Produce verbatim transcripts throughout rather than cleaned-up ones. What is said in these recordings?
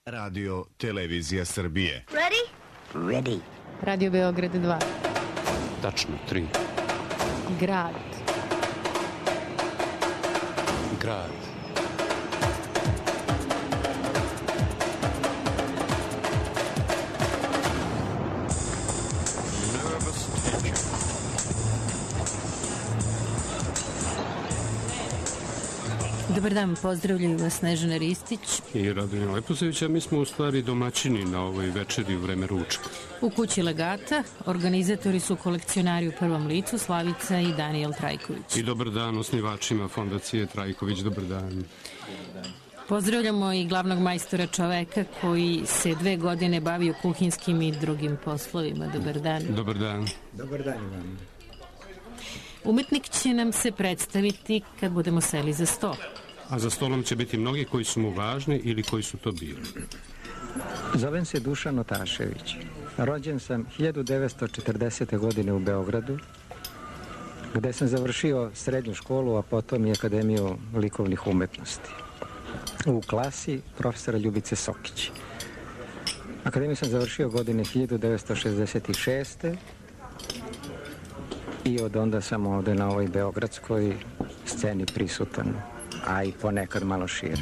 Radio Televizija Srbije. Ready? Ready. Radio Beograd dva. Tačno, tri. Grad. Grad. Dobar dan, pozdravljaju vas Snežana Ristić I Radonja Leposević, a mi smo u stvari domaćini na ovoj večeri u vreme ručka. u kući Legata. Organizatori su kolekcionari u prvom licu Slavica i Danijel Trajković. I dobar dan osnivačima Fondacije Trajković, dobar dan. Pozdravljamo i glavnog majstora, čoveka koji se dve godine bavio kuhinskim i drugim poslovima. Dobar dan. Dobar dan. Dobar dan vam. Umetnik će nam se predstaviti kad budemo seli za sto. A za stolom će biti mnogi koji su mu važni ili koji su to bili. Zovem se Dušan Otašević. Rođen sam hiljadu devetsto četrdesete. godine u Beogradu, gde sam završio srednju školu, a potom i Akademiju likovnih umetnosti. U klasi profesora Ljubice Sokić. Akademiju sam završio godine hiljadu devetsto šezdeset šeste. I od onda sam ovde na ovoj beogradskoj sceni prisutan, a i ponekad malo šire.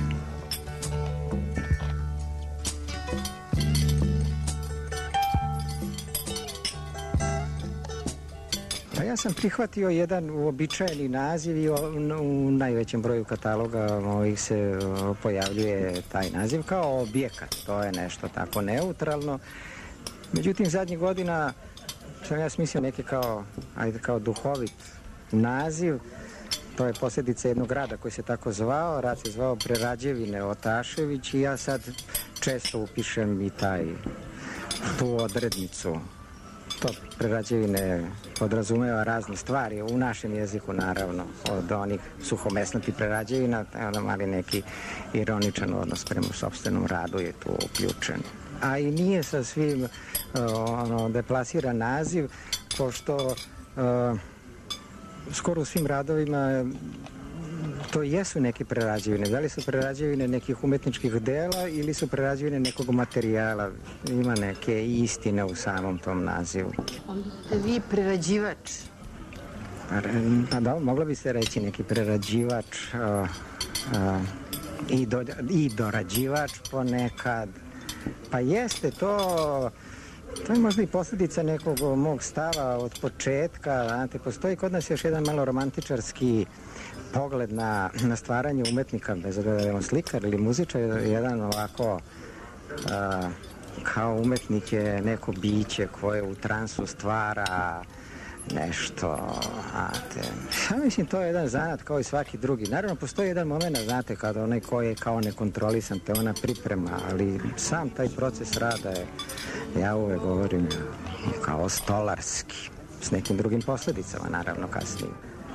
Pa ja sam prihvatio jedan uobičajeni naziv i u najvećem broju kataloga ovih se pojavljuje taj naziv kao objekat. To je nešto tako neutralno. Međutim, zadnjih godina sam ja smislio neki kao, ajde, kao duhovit naziv. To je posljedica jednog rada koji se tako zvao. Rad se zvao Prerađevine Otašević i ja sad često upišem i taj, tu odrednicu. To prerađevine podrazumeva razne stvari, u našem jeziku naravno, od onih suhomesnatih prerađevina, onda mali neki ironičan odnos prema sopstvenom radu je tu uključen. A i nije sa svim uh, ono, deplasiran naziv, pošto uh, skoro u svim radovima to jesu neke prerađevine. Da li su prerađevine nekih umetničkih dela ili su prerađevine nekog materijala? Ima neke istine u samom tom nazivu. Onda ste vi prerađivač. Pa da, mogla bi se reći neki prerađivač uh, uh, i, do, i dorađivač ponekad. Pa jeste, to, to je možda i posljedica nekog mog stava od početka. Znate, postoji kod nas još jedan malo romantičarski pogled na, na stvaranje umetnika, bez obzira da je on slikar ili muzičar, jedan ovako a, kao umetnik je neko biće koje u transu stvara nešto, znate. Ja mislim, to je jedan zanat kao i svaki drugi. Naravno, postoji jedan moment, znate, kada onaj ko je kao nekontrolisan, te ona priprema, ali sam taj proces rada je, ja uvek govorim, kao stolarski, s nekim drugim posljedicama, naravno, kasnije.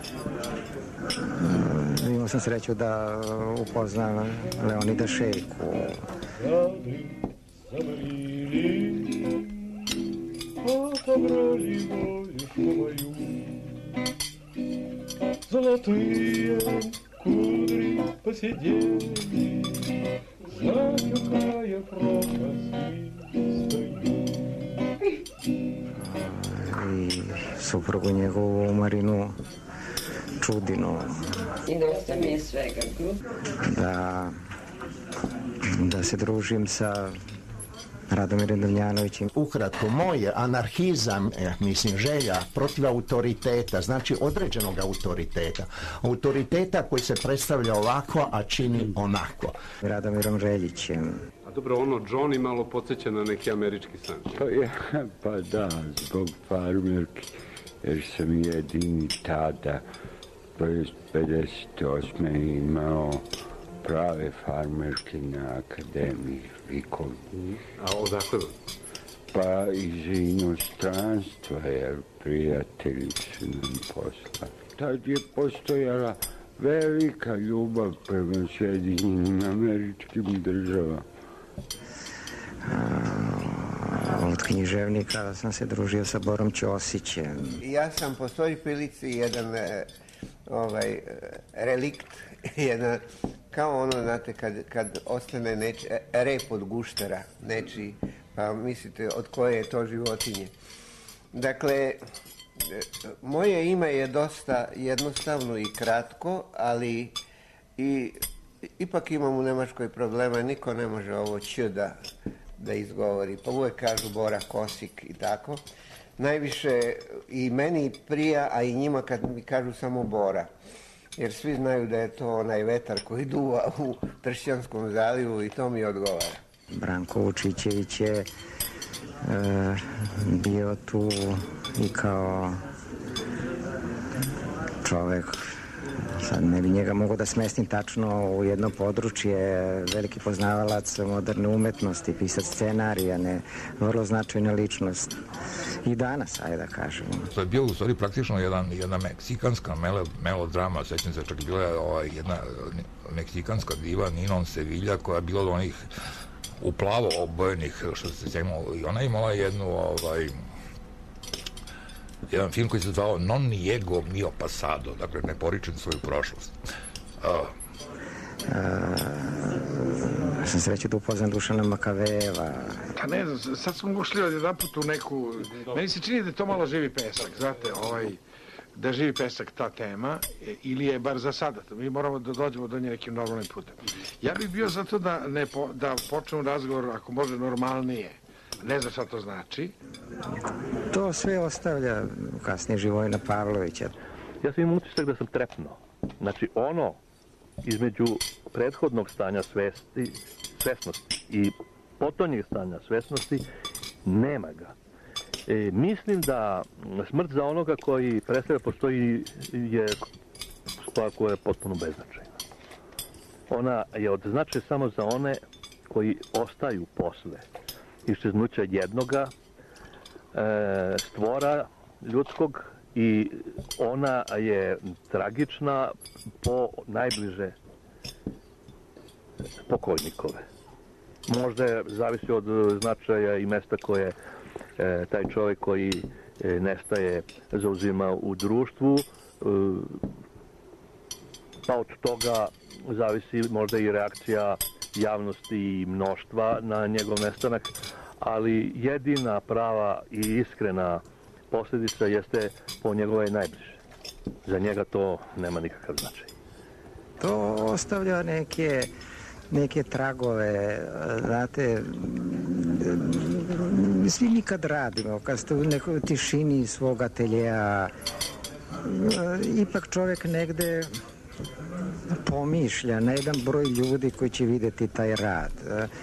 Imao sam sreću da upoznam Leonida Šejku. Отобрали воюшку мою, золотые кудри посидели, затекая прохосвистой. I suprugu njegovu Marinu Čudinu. I dosta mi je svega. Da, da se družim sa Radomirom Damjanovićem. Ukratko, moj je anarhizam, eh, mislim, želja protiv autoriteta, znači određenog autoriteta. Autoriteta koji se predstavlja ovako, a čini onako. Radomirom Reljićem. A dobro, ono Johnny malo podsjeća na neki američki san. Pa, ja, pa da, zbog farmerki, jer sam jedini tada, pedeset osme imao prave farmerke na Akademiji likovnih. A odakle? Pa iz inostranstva, jer prijatelji su nam poslali. Tad je postojala velika ljubav prema Sjedinjenim Američkim državama. Od književnika sam se družio sa Borom Ćosićem. Ja sam po svoj prilici jedan ovaj, relikt, jedna kao ono, znate, kad, kad ostane neči, rep od guštera, nečiji, pa mislite od koje je to životinje. Dakle, moje ime je dosta jednostavno i kratko, ali i ipak imam u Nemačkoj problema, niko ne može ovo ć da, da izgovori, pa uvijek kažu Bora Kosik i tako. Najviše i meni prija, a i njima kad mi kažu samo Bora, jer svi znaju da je to onaj vetar koji duva u Tršćanskom zalivu i to mi odgovara. Branko Vučićević je e, bio tu i kao čovek, sad ne bi njega mogao da smestim tačno u jedno područje, veliki poznavalac moderne umetnosti, pisac scenarija, ne, vrlo značajna ličnost. I danas, ajde da kažem. To je bilo u stvari praktično jedan, jedna meksikanska melo, melodrama, sećam se, čak bila je ovaj, jedna meksikanska diva Ninon Sevilla koja je bila od onih u plavo obojenih, što se sećamo, i ona imala jednu ovaj, jedan film koji se zvao Non niego mio pasado, dakle ne poričem svoju prošlost. Uh, Uh, sam sreće da upoznam Dušana Makavejeva. Pa ne znam, sad smo ušli od jedan put u neku... Meni se čini da je to malo živi pesak, znate, ovaj, da živi pesak ta tema, ili je bar za sada. Mi moramo da dođemo do nje nekim normalnim putem. Ja bih bio za to da, ne po, da počnemo razgovor, ako može, normalnije. Ne znam šta to znači. To sve ostavlja kasnije Živojina Pavlovića. Ja sam imao utisak da sam trepnuo. Znači, ono između prethodnog stanja svesti, svesnosti i potonjeg stanja svesnosti, nema ga. E, mislim da smrt za onoga koji predstavlja postoji je stvar koja je potpuno beznačajna. Ona je od značaja samo za one koji ostaju posle iščeznuća jednoga e, stvora ljudskog i ona je tragična po najbliže pokojnikove. Možda zavisi od značaja i mesta koje e, taj čovjek koji e, nestaje zauzima u društvu, e, pa od toga zavisi možda i reakcija javnosti i mnoštva na njegov nestanak, ali jedina prava i iskrena posljedica jeste po njegove najbliže. Za njega to nema nikakav značaj. To ostavlja neke, neke tragove, znate, svi mi kad radimo, kad ste u nekoj tišini svog ateljeja, ipak čovjek negde pomišlja na jedan broj ljudi koji će vidjeti taj rad.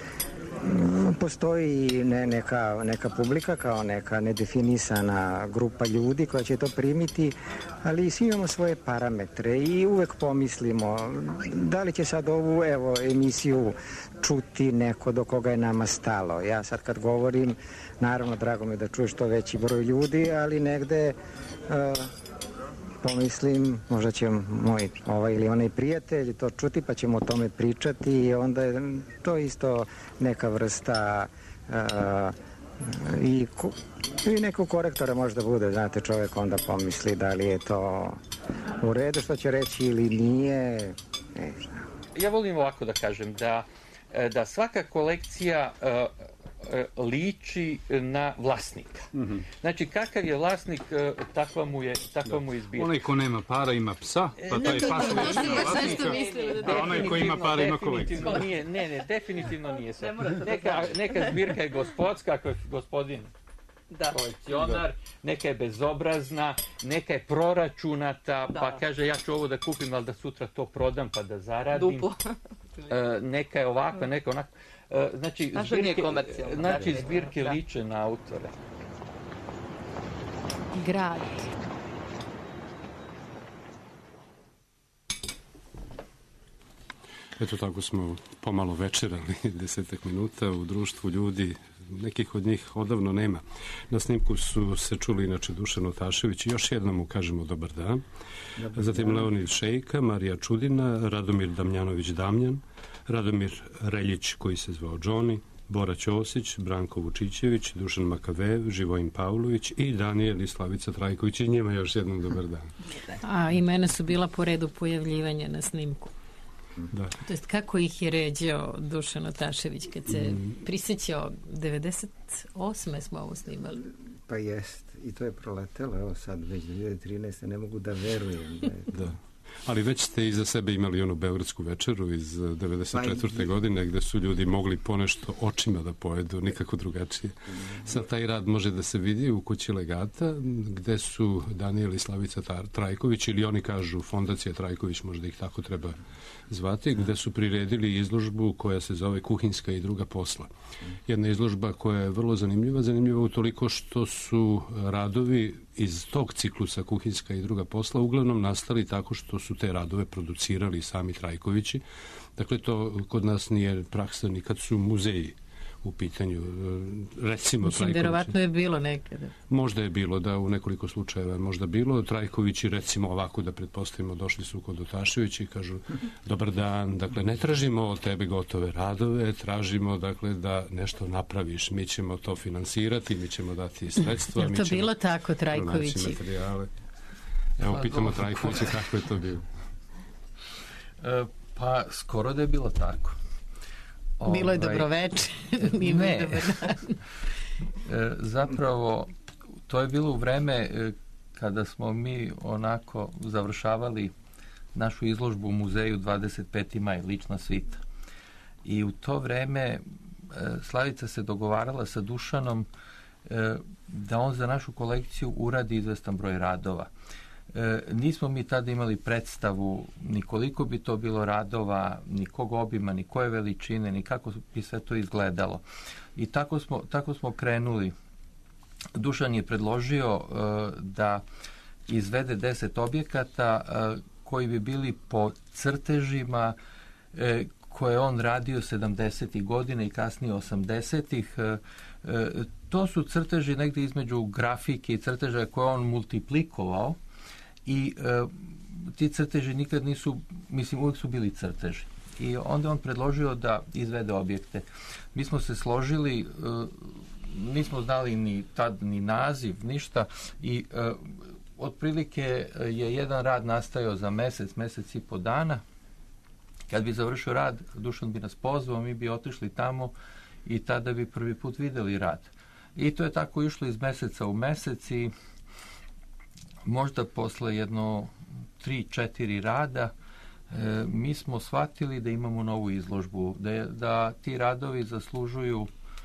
Postoji ne, neka, neka publika kao neka nedefinisana grupa ljudi koja će to primiti, ali svi imamo svoje parametre i uvek pomislimo da li će sad ovu evo, emisiju čuti neko do koga je nama stalo. Ja sad kad govorim, naravno drago mi je da čuješ to veći broj ljudi, ali negde uh, pomislim, možda će moj ovaj ili onaj prijatelj to čuti pa ćemo o tome pričati i onda je to isto neka vrsta uh, i, i nekog korektora možda bude, znate, čovjek onda pomisli da li je to u redu što će reći ili nije. Ne znam. Ja volim ovako da kažem da, da svaka kolekcija uh, liči na vlasnika. Mm-hmm. Znači, kakav je vlasnik, takva mu je, takva mu je zbirka. Onaj ko nema para ima psa, pa taj pas liči na vlasnika, a onaj ko ima para ima kolekciju. Nije, ne, ne, definitivno nije sve. Neka, neka zbirka je gospodska, ako je gospodin da. kolekcionar, neka je bezobrazna, neka je proračunata, da. pa kaže ja ću ovo da kupim, ali da sutra to prodam pa da zaradim. Duplo. e, neka je ovakva, neka onako. E, znači, zbirke, znači zbirke da. liče na autore. Grad. Eto tako smo pomalo večerali desetak minuta u društvu ljudi, nekih od njih odavno nema. Na snimku su se čuli inače Dušan Otašević i još jednom mu kažemo dobar dan. Dobar Zatim dan. Leonid Šejka, Marija Čudina, Radomir Damjanović Damjan, Radomir Reljić koji se zvao Johnny, Bora Ćosić, Branko Vučićević, Dušan Makavejev, Živojin Pavlović i Danijel i Slavica Trajković i njima još jednom dobar dan. A imena su bila po redu pojavljivanja na snimku. Da. To jest kako ih je ređao Dušan Otašević kad se Mm. prisjećao, devedeset osme smo ovo snimali. Pa jest, i to je proletelo, evo sad već dvije hiljade trinaeste. ne mogu da verujem. Da, je to. Da. Ali već ste iza sebe imali onu beogradsku večeru iz devedeset četvrte. Pa, godine gde su ljudi mogli ponešto očima da pojedu, nikako drugačije. Sad taj rad može da se vidi u kući Legata, gde su Danijel i Slavica Trajković, ili oni kažu Fondacija Trajković, možda ih tako treba zvati, gde su priredili izložbu koja se zove Kuhinska i druga posla. Jedna izložba koja je vrlo zanimljiva, zanimljiva utoliko što su radovi iz tog ciklusa Kuhinska i druga posla uglavnom nastali tako što su te radove producirali sami Trajkovići. Dakle, to kod nas nije praksa ni kad su muzeji u pitanju. Recimo, Mislim, verovatno je bilo nekada. Možda je bilo, da, u nekoliko slučajeva možda bilo. Trajkovići, recimo ovako da pretpostavimo, došli su kod Otaševića i kažu dobar dan, dakle, ne tražimo od tebe gotove radove, tražimo, dakle, da nešto napraviš. Mi ćemo to finansirati, mi ćemo dati sredstva. Je li to bilo tako, Trajkovići? Evo, pitamo Trajkovića kako je to bilo. E, pa, skoro da je bilo tako. Bilo je dobroveče. Ne. Zapravo, to je bilo u vreme kada smo mi onako završavali našu izložbu u muzeju dvadeset peti maj, lična svita. I u to vreme Slavica se dogovarala sa Dušanom da on za našu kolekciju uradi izvestan broj radova. E, nismo mi tada imali predstavu ni koliko bi to bilo radova, ni kog obima, ni koje veličine, ni kako bi sve to izgledalo. I tako smo, tako smo krenuli. Dušan je predložio e, da izvede deset objekata e, koji bi bili po crtežima e, koje on radio sedamdesetih godina i kasnije osamdesetih. E, e, to su crteži negdje između grafike i crteža koje on multiplikovao. I e, ti crteži nikad nisu, mislim, uvijek su bili crteži. I onda on predložio da izvede objekte. Mi smo se složili, e, nismo znali ni tad ni naziv, ništa i e, otprilike je jedan rad nastajao za mesec, mesec i po dana. Kad bi završio rad, Dušan bi nas pozvao, mi bi otišli tamo i tada bi prvi put videli rad. I to je tako išlo iz meseca u mesec i možda posle jedno tri, četiri rada e, mi smo shvatili da imamo novu izložbu, da, je, da ti radovi zaslužuju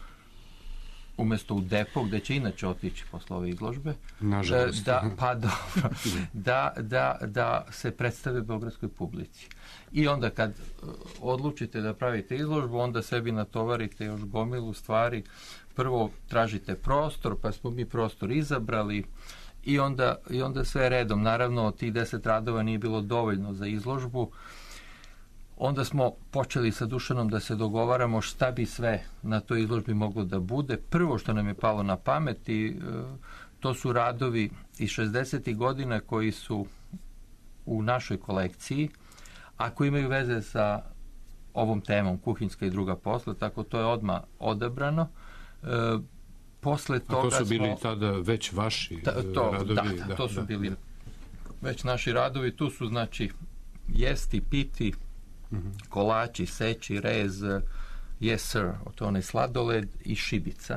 umjesto u depo, gde će inače otići posle ove izložbe, nažalost, da, pa dobro, da, da, da se predstave beogradskoj publici. I onda kad odlučite da pravite izložbu, onda sebi natovarite još gomilu stvari. Prvo tražite prostor, pa smo mi prostor izabrali, I onda, i onda sve redom. Naravno, tih deset radova nije bilo dovoljno za izložbu. Onda smo počeli sa Dušanom da se dogovaramo šta bi sve na toj izložbi moglo da bude. Prvo što nam je palo na pamet, i, to su radovi iz šezdesetih godina koji su u našoj kolekciji, a koji imaju veze sa ovom temom, kuhinska i druga posla, tako to je odmah odabrano. E, Posle toga A to su bili smo, tada već vaši ta, to, radovi? Da, da, to su da. bili već naši radovi. Tu su, znači, jesti, piti, mm-hmm. kolači, seći, rez, yes sir, to onaj sladoled i šibica.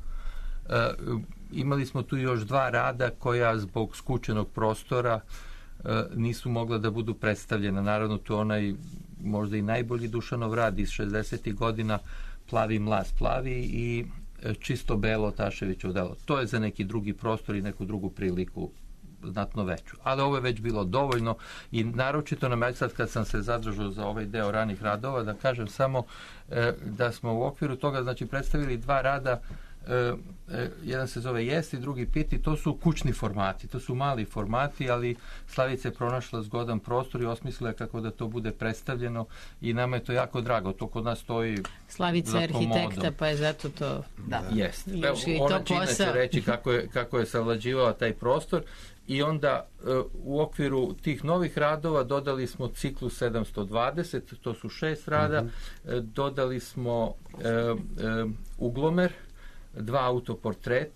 E, imali smo tu još dva rada koja zbog skučenog prostora e, nisu mogla da budu predstavljena. Naravno, tu onaj možda i najbolji Dušanov rad iz šezdesetih godina, Plavi mlaz plavi, i čisto belo Otaševićevo delo. To je za neki drugi prostor i neku drugu priliku znatno veću. Ali ovo je već bilo dovoljno i naročito nam, sad kad sam se zadržao za ovaj deo ranih radova, da kažem samo e, da smo u okviru toga, znači, predstavili dva rada, e, e, jedan se zove Jesti, drugi Piti. To su kućni formati, to su mali formati, ali Slavica je pronašla zgodan prostor i osmislila kako da to bude predstavljeno i nama je to jako drago. To kod nas stoji Slavica je arhitekta, pa je zato to, da. Jest. Ona će inače reći kako je, kako je savlađivala taj prostor. I onda u okviru tih novih radova dodali smo ciklus sedamsto dvadeset, to su šest rada, mm-hmm. dodali smo e, e, uglomer, dva autoportreta,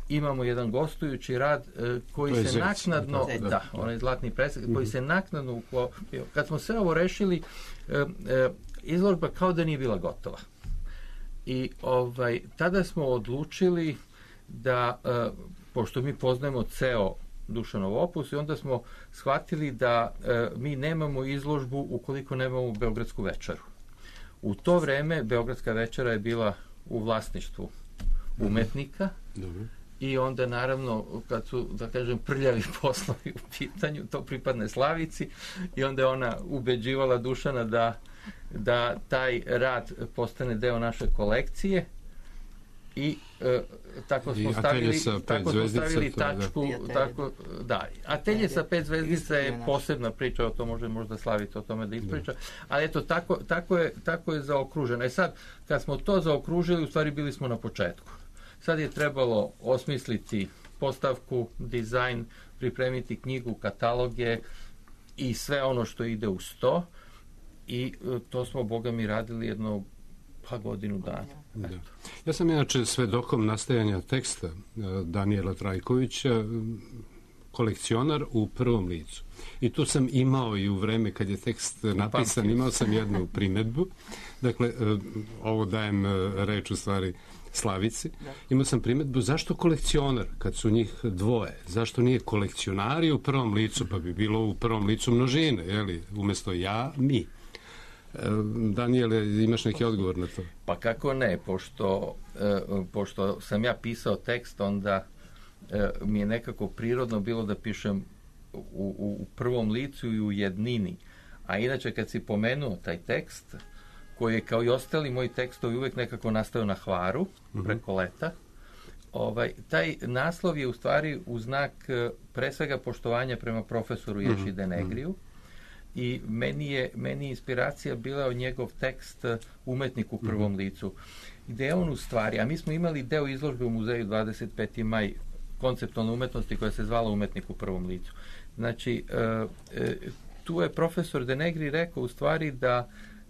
imamo jedan gostujući rad e, koji se Zec, naknadno, da, da, onaj zlatni presek, mm-hmm. koji se naknadno uklopio. Kad smo sve ovo rešili, e, e, izložba kao da nije bila gotova. I ovaj, tada smo odlučili da, e, pošto mi poznajemo ceo Dušanov opus, i onda smo shvatili da e, mi nemamo izložbu ukoliko nemamo Beogradsku večeru. U to vreme Beogradska večera je bila u vlasništvu umetnika. Dobro. I onda naravno kad su, da kažem, prljavi poslovi u pitanju, to pripadne Slavici, i onda je ona ubeđivala Dušana da, da taj rad postane deo naše kolekcije. I e, tako smo I stavili, tako smo stavili tačku, da. Tako, da. Atelje sa pet zvezdica je posebna priča, o to može možda Slaviti o tome da ispriča, da. Ali eto, tako, tako, je, tako je zaokruženo. E sad, kad smo to zaokružili, u stvari bili smo na početku. Sad je trebalo osmisliti postavku, dizajn, pripremiti knjigu, kataloge i sve ono što ide uz to, i to smo, Boga mi, radili jedno pa godinu dana. Da. Ja sam inače svedokom nastajanja teksta Danijela Trajkovića, kolekcionar u prvom licu. I tu sam imao i u vreme kad je tekst napisan, imao sam jednu primedbu. Dakle, ovo dajem reč u stvari Slavici. Imao sam primedbu, zašto kolekcionar kad su njih dvoje? Zašto nije kolekcionari u prvom licu, pa bi bilo u prvom licu množine, jeli? Umjesto ja, mi. Danijele, imaš neki odgovor na to? Pa kako ne, pošto, e, pošto sam ja pisao tekst, onda e, mi je nekako prirodno bilo da pišem u, u, u prvom licu i u jednini. A inače, kad si pomenuo taj tekst, koji je kao i ostali moji tekstovi uvijek nekako nastao na Hvaru, mm-hmm. preko leta, ovaj, taj naslov je u stvari u znak pre svega poštovanja prema profesoru Ješi mm-hmm. Denegriju. I meni je, meni je inspiracija bila od njegov tekst Umetnik u prvom mm-hmm. licu. Gde je on u stvari, a mi smo imali deo izložbe u muzeju dvadeset peti maj konceptualne umetnosti koja se zvala Umetnik u prvom licu. Znači, e, e, tu je profesor Denegri rekao u stvari da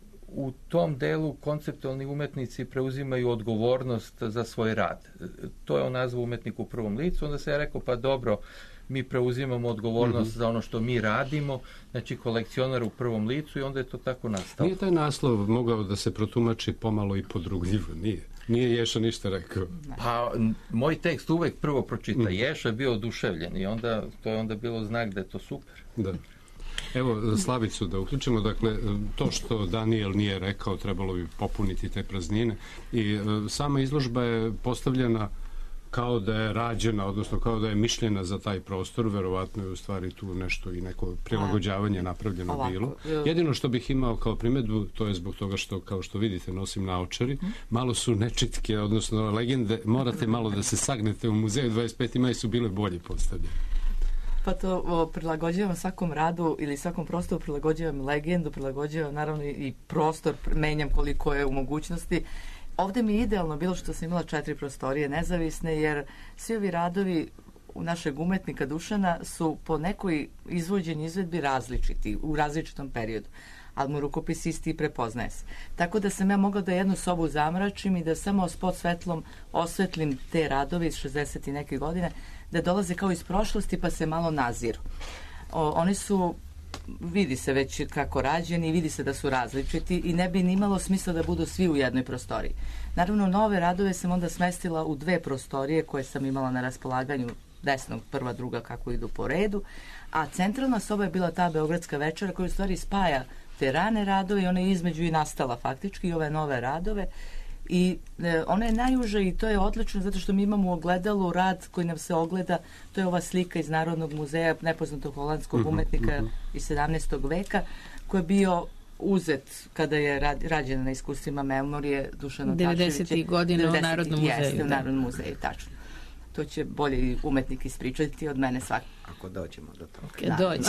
u tom delu konceptualni umetnici preuzimaju odgovornost za svoj rad. To je on nazvao Umetnik u prvom licu, onda se ja rekao, pa dobro, mi preuzimamo odgovornost mm-hmm. za ono što mi radimo, znači kolekcionar u prvom licu, i onda je to tako nastalo. Nije taj naslov mogao da se protumači pomalo i podrugljivo, nije? Nije Ješa ništa rekao? Pa, moj tekst uvek prvo pročita. Mm. Ješa je bio oduševljen i onda, to je onda bilo znak da je to super. Da. Evo, Slavicu da uključimo, dakle, to što Danijel nije rekao, trebalo bi popuniti te praznine, i sama izložba je postavljena kao da je rađena, odnosno kao da je mišljena za taj prostor, verovatno je u stvari tu nešto i neko prilagođavanje napravljeno ovako bilo. Jedino što bih imao kao primedbu, to je zbog toga što, kao što vidite, nosim naočari, malo su nečitke, odnosno legende, morate malo da se sagnete u muzeju, dvadeset peti maj su bile bolje postavljene. Pa to o, prilagođavam svakom radu ili svakom prostoru, prilagođavam legendu, prilagođavam naravno i prostor, menjam koliko je u mogućnosti. Ovde mi je idealno bilo što sam imala četiri prostorije nezavisne, jer svi ovi radovi u našeg umetnika Dušana su po nekoj izvođenju izvedbi različiti, u različitom periodu, ali mu rukopis isti i prepoznaje se. Tako da sam ja mogla da jednu sobu zamračim i da samo s podsvetlom osvetlim te radove iz šezdeset i neke godine, da dolaze kao iz prošlosti pa se malo naziru. O, oni su, vidi se već kako rađeni, vidi se da su različiti i ne bi ni imalo smisla da budu svi u jednoj prostoriji. Naravno, nove radove sam onda smestila u dve prostorije koje sam imala na raspolaganju, desnog, prva, druga, kako idu po redu, a centralna soba je bila ta Beogradska večera koja u stvari spaja te rane radove i ona je između i nastala faktički i ove nove radove. I e, ona je najuža i to je odlično zato što mi imamo u ogledalu rad koji nam se ogleda, to je ova slika iz Narodnog muzeja nepoznatog holandskog uh-huh, umetnika uh-huh. iz sedamnaestog veka koji je bio uzet kada je rad, rađena na iskustvima memorije Dušana Taševića. devedesetih godina u Narodnom muzeju. Jeste, u Narodnom muzeju, tačno. To će bolje umetnik ispričati od mene svak. Ako dođemo do toga. Okay, da. Dođe.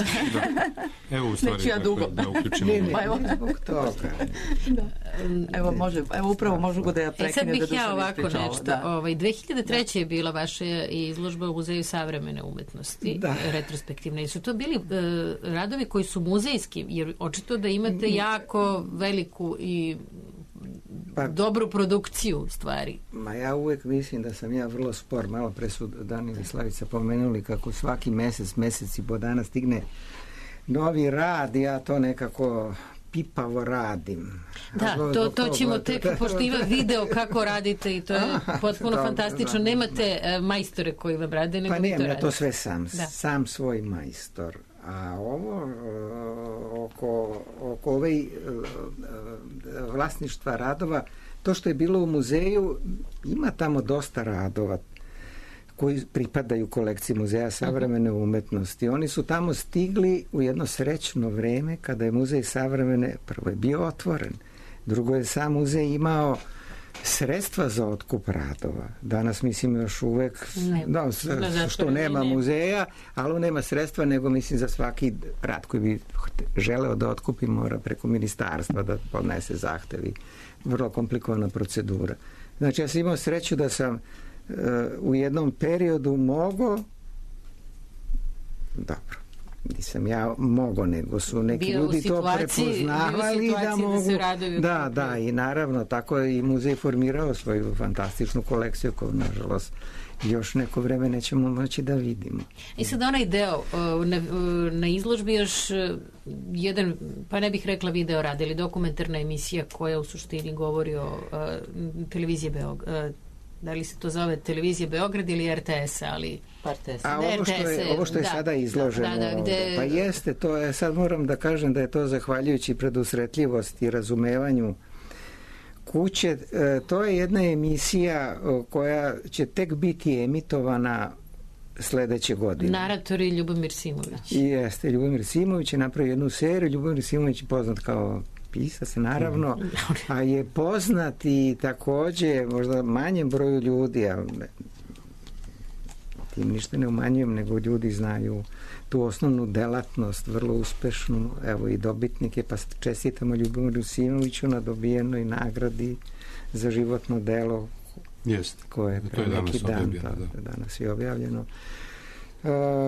Da. Evo u stvari Neću ja dugo. Da uključimo. Ne, ne, pa evo zbog toga. Da. Evo, može, evo upravo možu da ja prekinem. E sad bih da ja ovako nešto. Da. Ovaj, dve hiljade treće. Da. je bila vaša izložba u Muzeju savremene umetnosti, da. retrospektivne. I su to bili uh, radovi koji su muzejski, jer očito da imate jako veliku i Pa- dobru produkciju stvari. Ma ja uvek mislim da sam ja vrlo spor. Malo pre su Danijel i Slavica pomenuli kako svaki mesec, mesec i po dana stigne novi rad, ja to nekako pipavo radim. Da, to, to ćemo tek, pošto ima video kako radite i to je potpuno Dobro, fantastično. da. Nemate e, majstore koji vam rade, nego Pa vi nemam, to ja radite. to sve sam, Da. sam svoj majstor. A ovo o, oko, oko ove e, e, vlasništva radova, to što je bilo u muzeju, ima tamo dosta radova koji pripadaju kolekciji Muzeja savremene umetnosti. Oni su tamo stigli u jedno srećno vreme kada je Muzej savremene, prvo je bio otvoren, drugo je sam muzej imao sredstva za otkup radova. Danas mislim još uvek Ne, da, s- ne, zato što ne, nema ne. muzeja, ali on nema sredstva, nego mislim za svaki rad koji bi hte- želeo da otkupi mora preko ministarstva da podnese zahtevi. Vrlo komplikovana procedura. Znači ja sam imao sreću da sam e, u jednom periodu mogao, dobro, nisam ja mogao, nego su neki Bio u ljudi to situaciji- prepoznavali bio u da situaciji da mogu se radovi da, otkupljuju. da, i naravno tako je i muzej formirao svoju fantastičnu kolekciju koju nažalost još neko vreme nećemo moći da vidimo. I sad onaj deo uh, na, uh, na izložbi još uh, jedan, pa ne bih rekla video rad ili dokumentarna emisija koja u suštini govori o uh, televiziji Beograd. Uh, da li se to zove televizija Beograd ili R T S, ali A ovo što je, ovo što je da, sada izloženo, da, da, gde, pa jeste, to je, sad moram da kažem da je to zahvaljujući predusretljivosti i razumevanju kuće, e, to je jedna emisija o, koja će tek biti emitovana sledeće godine. narator je Ljubomir Simović. I jeste, Ljubomir Simović je napravio jednu seriju, Ljubomir Simović je poznat kao pisac, naravno, a je poznat i takođe možda manjem broju ljudi, a ne, tim ništa ne umanjujem, nego ljudi znaju tu osnovnu delatnost, vrlo uspešnu, evo i dobitnike, pa čestitamo Ljubomiru Simoviću na dobijenoj nagradi za životno delo. Jeste. Koje je To pre je danas neki dan, objavljeno, da, da. danas je objavljeno. Uh,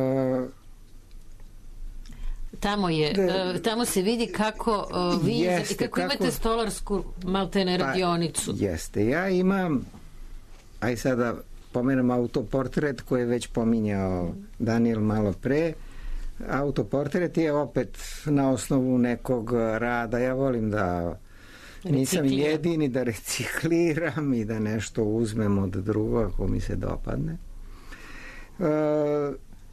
Tamo je, Da. uh, tamo se vidi kako uh, vi Jeste, kako, kako- imate stolarsku maltene radionicu. Pa, jeste. Ja imam, aj sada pomenem autoportret koji je već pominjao Danijel malo pre. Autoportret je opet na osnovu nekog rada. Ja volim da nisam Recikliram. jedini da recikliram i da nešto uzmem od druga ako mi se dopadne. E,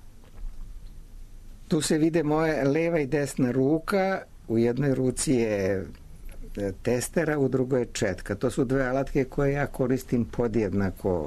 tu se vide moje leva i desna ruka. U jednoj ruci je testera, u drugoj je četka. To su dve alatke koje ja koristim podjednako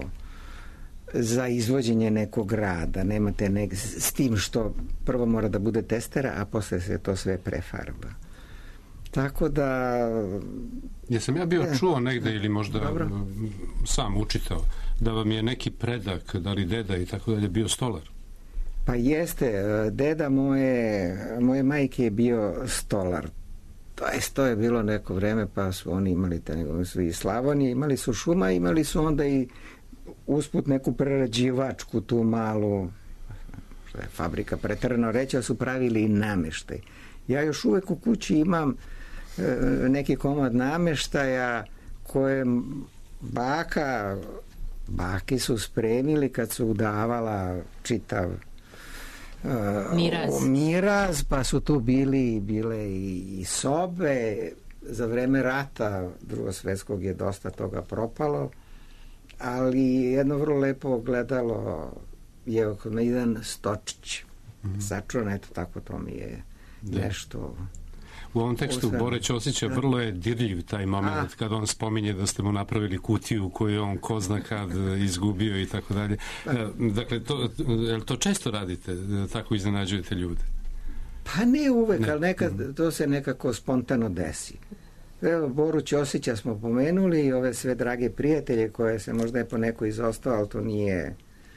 za izvođenje nekog rada. Nemate nek... s tim što prvo mora da bude testera, a posle se to sve prefarba. Tako da... Jesam ja bio E, čuo negde ili možda dobro. m, sam učitao da vam je neki predak, da li deda i tako dalje, bio stolar. Pa jeste, deda moje, moje majke je bio stolar. To je, to je bilo neko vreme, pa su oni imali te, nego su i Slavonije, imali su šuma, imali su onda i usput neku prerađivačku tu malu, što je fabrika preterano reći, ali su pravili i nameštaj. Ja još uvek u kući imam e, neki komad nameštaja koje baka, baki su spremili kad su udavala čitav uh, Miraz. miraz, pa su tu bili bile i, i sobe. Za vreme rata drugog svetskog je dosta toga propalo, ali jedno vrlo lepo ogledalo je oko me jedan stočić. Mm-hmm. Sačuvan, eto tako, to mi je Da. nešto... U ovom tekstu Usvojeno. Bore Ćosića vrlo je dirljiv taj moment A. kad on spominje da ste mu napravili kutiju koju je on ko zna kad izgubio i tako dalje. E, Dakle, to, jel to često radite, e, tako iznenađujete ljude? Pa ne uvek, Ne. ali nekad to se nekako spontano desi. Evo, Boru Ćosića smo pomenuli i ove sve drage prijatelje koje se možda je po neko izostao, ali to nije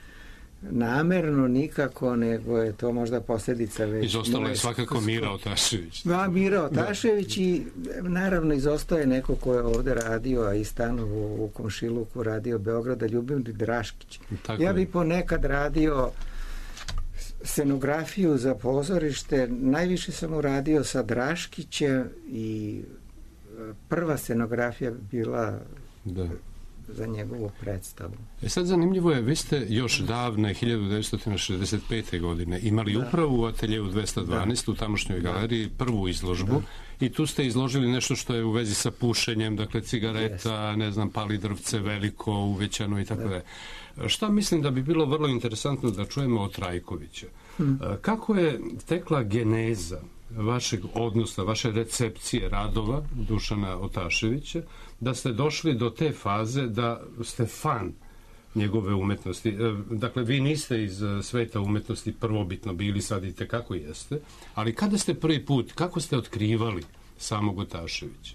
namerno nikako, nego je to možda posljedica već... Izostalo je moje svakako iskustvo. Mira Otašević. Da, Mira Otašević i naravno izostao je neko ko je ovde radio, a i stanovo u komšiluku radio Beograda, Ljubomir Draškić. Tako Ja je. bi ponekad radio scenografiju za pozorište, najviše sam uradio sa Draškićem i prva scenografija bila da. za njegovu predstavu. E sad zanimljivo je, vi ste još davne hiljadu devetsto šezdeset pete. godine imali da. upravo u ateljevu dvesta dvanaest da. u tamošnjoj galeriji prvu izložbu da. i tu ste izložili nešto što je u vezi sa pušenjem, dakle cigareta, yes. ne znam, pali drvce veliko, uvećano i tako da. Šta mislim da bi bilo vrlo interesantno da čujemo od Trajkovića. Hmm. Kako je tekla geneza vašeg odnosa, vaše recepcije radova Dušana Otaševića, da ste došli do te faze da ste fan njegove umetnosti. Dakle, vi niste iz sveta umetnosti prvobitno bili, sad i tekako jeste, ali kada ste prvi put, kako ste otkrivali samog Otaševića?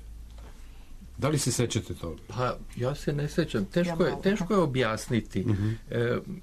Da li se sećate toga? Pa, ja se ne sećam. Teško je, teško je objasniti. Uh-huh. E,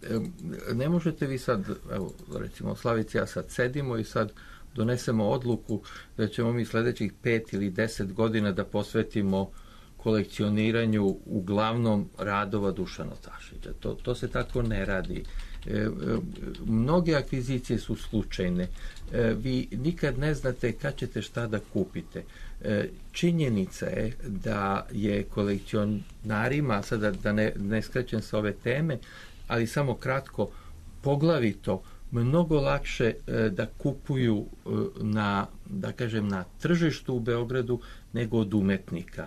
e, ne možete vi sad, evo, recimo, Slavici, ja sad sedimo i sad donesemo odluku da ćemo mi sljedećih pet ili deset godina da posvetimo kolekcioniranju uglavnom radova Dušana Otaševića. To, to se tako ne radi. E, e, mnoge akvizicije su slučajne. E, vi nikad ne znate kad ćete šta da kupite. E, činjenica je da je kolekcionarima, sada da ne, ne skrećem sa ove teme, ali samo kratko, poglavito mnogo lakše e, da kupuju e, na, da kažem, na tržištu u Beogradu nego od umetnika.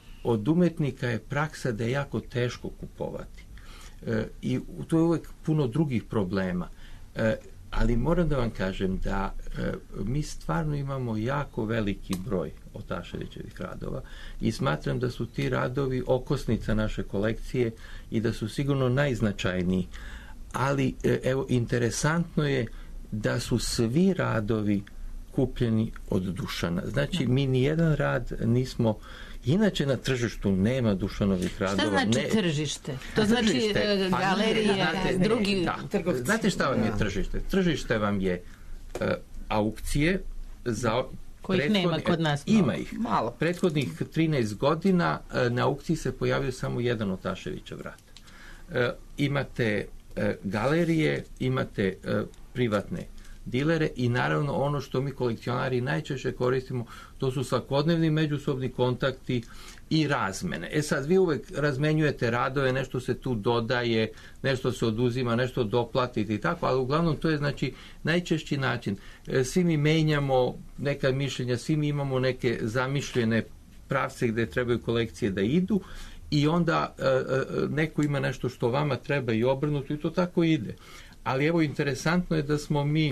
Od umetnika je praksa da je jako teško kupovati. E, I to je uvijek puno drugih problema. E, ali moram da vam kažem da e, mi stvarno imamo jako veliki broj Otaševićevih radova i smatram da su ti radovi okosnica naše kolekcije i da su sigurno najznačajniji. Ali, evo, interesantno je da su svi radovi kupljeni od Dušana. Znači, mi nijedan rad nismo... Inače na tržištu nema Dušanovih radova. Šta znači ne... tržište? To znači tržište, galerije, znate, drugi da, trgovci. Znate šta vam je tržište? Tržište vam je uh, aukcije za... Kojih prethodni, nema kod nas malo. Ima ih. Malo. Prethodnih trinaest godina uh, na aukciji se pojavio samo jedan Otaševićev rad. Uh, imate uh, galerije, imate uh, privatne dilere i naravno ono što mi kolekcionari najčešće koristimo, to su svakodnevni međusobni kontakti i razmene. E sad, vi uvek razmenjujete radove, nešto se tu dodaje, nešto se oduzima, nešto doplatite i tako, ali uglavnom to je znači najčešći način. E, svi mi menjamo neka mišljenja, svi mi imamo neke zamišljene pravce gde trebaju kolekcije da idu i onda e, neko ima nešto što vama treba i obrnuto i to tako ide. Ali evo, interesantno je da smo mi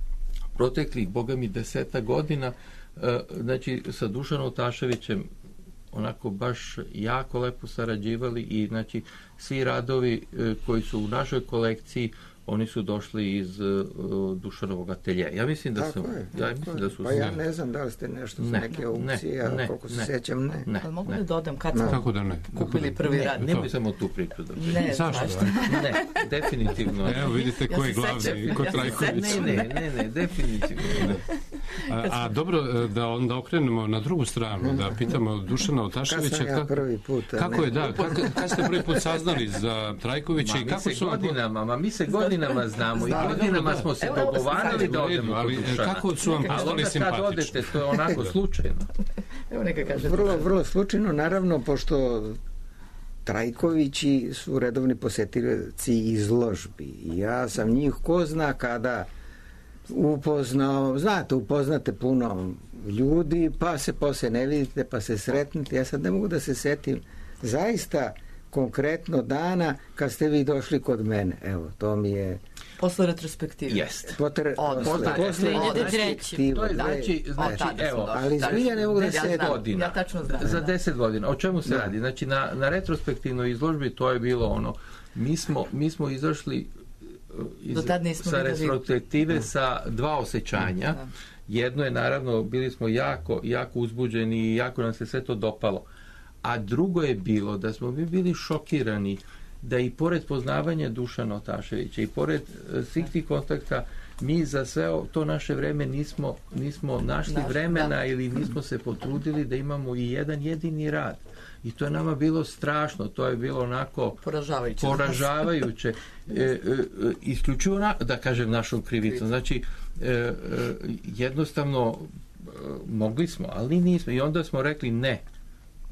proteklih, boga mi, deseta godina, znači, sa Dušanom Otaševićem onako baš jako lepo sarađivali i, znači, svi radovi koji su u našoj kolekciji, oni su došli iz uh, Dušanovog ateljeja. Ja mislim da sam... Ja mislim da su... Pa ja ne znam da li ste nešto za neke aukcije, a ne, koliko se sećam, ne. ne. Ali mogu da dodam kad smo Kako da ne? kupili prvi ne, rad? Ne bi samo tu priču da priču. Ne, zašto? Ne, definitivno. Evo vidite ko je glavni, ko Trajković. Ne, ne, ne, ne, definitivno. A, a dobro, da onda okrenemo na drugu stranu, da pitamo Dušana Otaševića. Kad sam ja prvi put. Kako je, da, kad ste prvi put saznali za Trajkovića i kako su... Godinama, ma mi se godinama znamo i godinama smo se dogovarali da odemo kod Dušana. Kako su vam postali simpatični? Kad odete, to je onako slučajno. Evo neka kaže. Vrlo, vrlo slučajno, naravno, pošto Trajkovići su redovni posetilaci izložbi. Ja sam njih ko zna kada upoznao, znate, upoznate puno ljudi, pa se posle ne vidite, pa se sretnete. Ja sad ne mogu da se setim zaista konkretno dana kad ste vi došli kod mene. Evo, to mi je... Posle retrospektive. Jeste. Posle, posle, posle retrospektive. To je znači, znači evo, ali zbilja ne mogu da se deset godina. Ja tačno znam. Za deset godina. O čemu se da. radi? Znači, na, na retrospektivnoj izložbi to je bilo ono, mi smo, mi smo izašli iz, sa retrospektive da. sa dva osjećanja. Da. Jedno je, naravno, bili smo jako, jako uzbuđeni i jako nam se sve to dopalo. A drugo je bilo da smo mi bili šokirani da i pored poznavanja Dušana Otaševića i pored svih tih kontakta mi za sve to naše vreme nismo, nismo našli Naš, vremena da. ili nismo se potrudili da imamo i jedan jedini rad. I to je nama bilo strašno, to je bilo onako poražavajuće. poražavajuće. E, e, isključivo, na, da kažem, našom krivicom. Znači, e, e, jednostavno e, mogli smo, ali nismo. I onda smo rekli ne.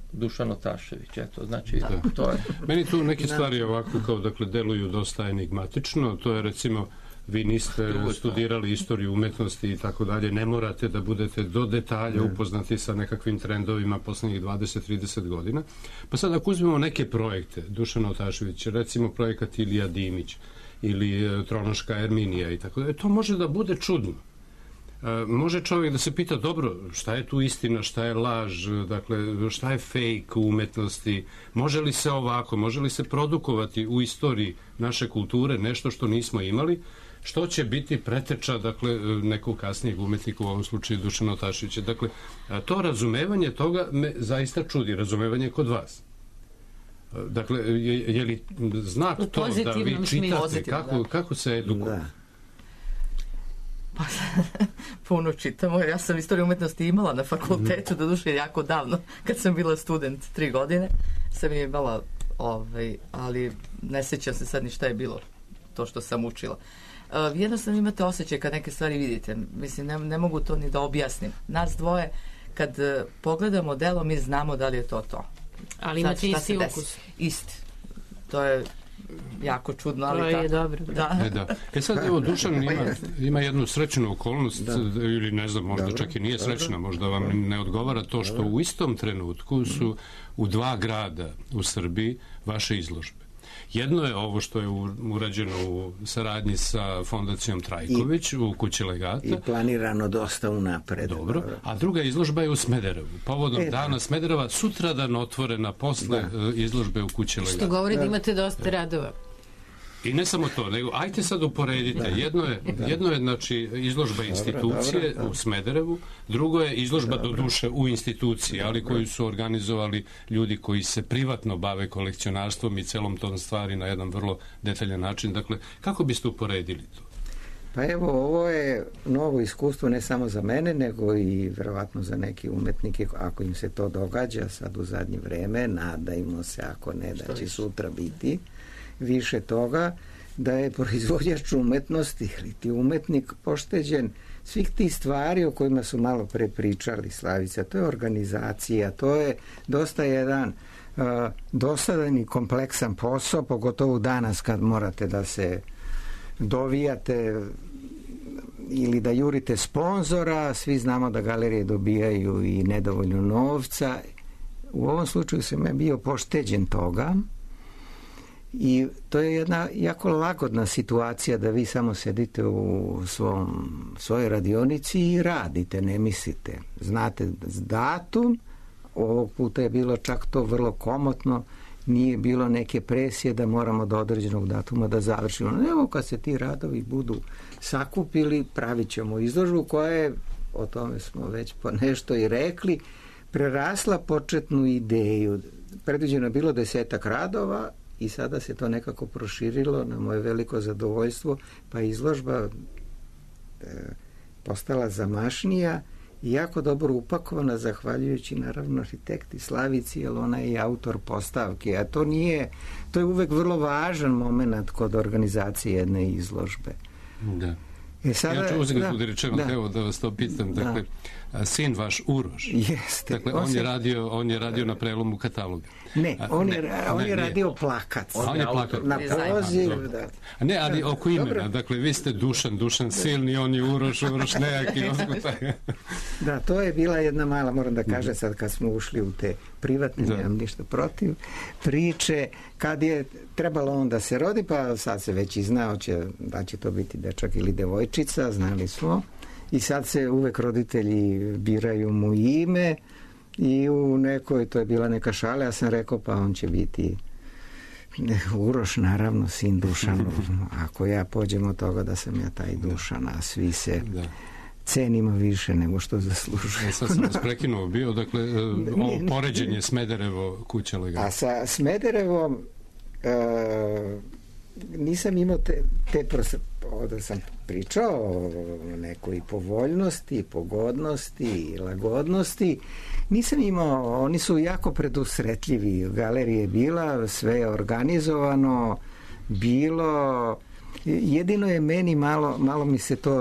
Dušan Otašević, eto, znači, da. To je... Meni tu neke stvari ovako kao, dakle, deluju dosta enigmatično, to je recimo, vi niste studirali istoriju umetnosti i tako dalje, ne morate da budete do detalja upoznati sa nekakvim trendovima poslednjih dvadeset do trideset godina. Pa sad ako uzmemo neke projekte, Dušan Otašević, recimo projekat Ilija Dimić ili Tronoška Erminija i tako dalje, to može da bude čudno. Može čovjek da se pita, dobro, šta je tu istina, šta je laž, dakle, šta je fake u umetnosti, može li se ovako, može li se produkovati u istoriji naše kulture nešto što nismo imali, što će biti preteča, dakle, nekog kasnijeg umetnika, u ovom slučaju Dušana Otaševića. Dakle, to razumevanje toga me zaista čudi, razumevanje kod vas. Dakle, je, je li znak to da vi čitate, kako, kako se edukuje? Pa, puno čitamo. Ja sam istoriju umetnosti imala na fakultetu, doduše jako davno, kad sam bila student, tri godine, sam je imala, ovaj, ali ne sjećam se sad ni šta je bilo to što sam učila. Uh, jednostavno imate osjećaj kad neke stvari vidite. Mislim, ne, ne mogu to ni da objasnim. Nas dvoje, kad uh, pogledamo delo, mi znamo da li je to to. Ali imate isti ukus. Isti. To je jako čudno, ali to tako. je dobro. Da. E, da. E sad, evo, Dušan ima, ima jednu srećnu okolnost, da. Ili ne znam, možda dobro. Čak i nije srećna, možda vam ne odgovara to što u istom trenutku su u dva grada u Srbiji vaše izložbe. Jedno je ovo što je urađeno u saradnji sa fondacijom Trajković I, u kući Legata. I planirano dosta unapred. Dobro. A druga izložba je u Smederevu. Povodom e, dana Smedereva, sutradan otvorena posle da. izložbe u kući Legata. Što govori da imate dosta radova. I ne samo to, nego ajte sad uporedite. Da. Jedno je, da. jedno je znači, izložba institucije dobro, dobro, u Smederevu, drugo je izložba dobro. do duše u instituciji, ali koju su organizovali ljudi koji se privatno bave kolekcionarstvom i celom tom stvari na jedan vrlo detaljan način. Dakle, kako biste uporedili to? Pa evo, ovo je novo iskustvo ne samo za mene, nego i verovatno za neki umetnike, ako im se to događa sad u zadnje vreme, nadajmo se, ako ne, da će sutra biti više toga, da je proizvođač umetnosti ili ti umetnik pošteđen svih tih stvari o kojima su malo pre pričali, Slavica. To je organizacija, to je dosta jedan uh, dosadan i kompleksan posao, pogotovo danas kad morate da se dovijate ili da jurite sponzora. Svi znamo da galerije dobijaju i nedovoljno novca. U ovom slučaju sam ja bio pošteđen toga. I to je jedna jako lagodna situacija da vi samo sedite u svom, svojoj radionici i radite, ne mislite. Znate datum, ovog puta je bilo čak to vrlo komotno, nije bilo neke presije da moramo do određenog datuma da završimo. Evo kad se ti radovi budu sakupili, pravit ćemo izložbu koja je, o tome smo već po nešto i rekli, prerasla početnu ideju. Predviđeno je bilo desetak radova, i sada se to nekako proširilo na moje veliko zadovoljstvo, pa izložba e, postala zamašnija i jako dobro upakovana, zahvaljujući naravno arhitekti Slavici, jer ona je i autor postavke, a to nije, to je uvek vrlo važan moment kod organizacije jedne izložbe. Da. E sada, ja ću uzeti budi rečeno, da, evo da vas to pitam, dakle, da. Sin vaš Uroš, jeste, dakle, on, on, se... je radio, on je radio na prelomu kataloga. Ne, on je, a, on ne, je radio ne. plakat. On je plakat. Na poziv, da. Ne, ali oko imena, dakle, vi ste Dušan, Dušan Silni, on je Uroš, Uroš Nejaki. Da, to je bila jedna mala, moram da kažem sad kad smo ušli u te privatne, da. nemam ništa protiv, priče, kad je trebalo on da se rodi, pa sad se već i znao će, da će to biti dečak ili devojčica, znali smo, i sad se uvek roditelji biraju mu ime i u nekoj, to je bila neka šala, ja sam rekao pa on će biti Uroš, naravno, sin Dušanov. Ako ja pođem od toga da sam ja taj Dušan, a svi se da. cenimo više nego što zaslužuje. E, sad sam vas prekinuo bio, dakle, ovo poređenje Smederevo, kuća Legata. A sa Smederevom e, nisam imao te, te pros... ovdje sam pričao o nekoj povoljnosti, pogodnosti, lagodnosti. Nisam imao, oni su jako predusretljivi. Galerija je bila, sve je organizovano, bilo. Jedino je meni malo, malo mi se to